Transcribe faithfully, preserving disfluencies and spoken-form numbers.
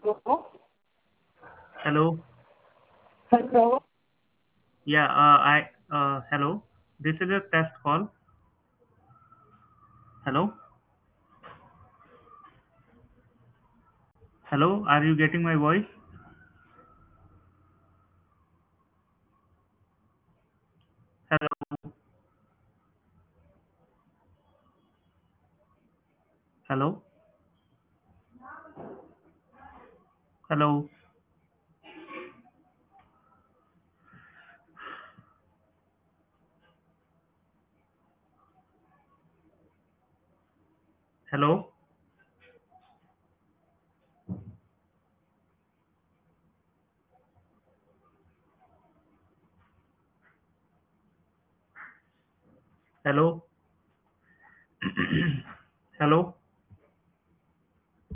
Hello. Hello. Yeah, uh, I uh, hello. This is a test call. Hello. Hello. Are you getting my voice? Hello. Hello. Hello. Hello. Hello. Hello.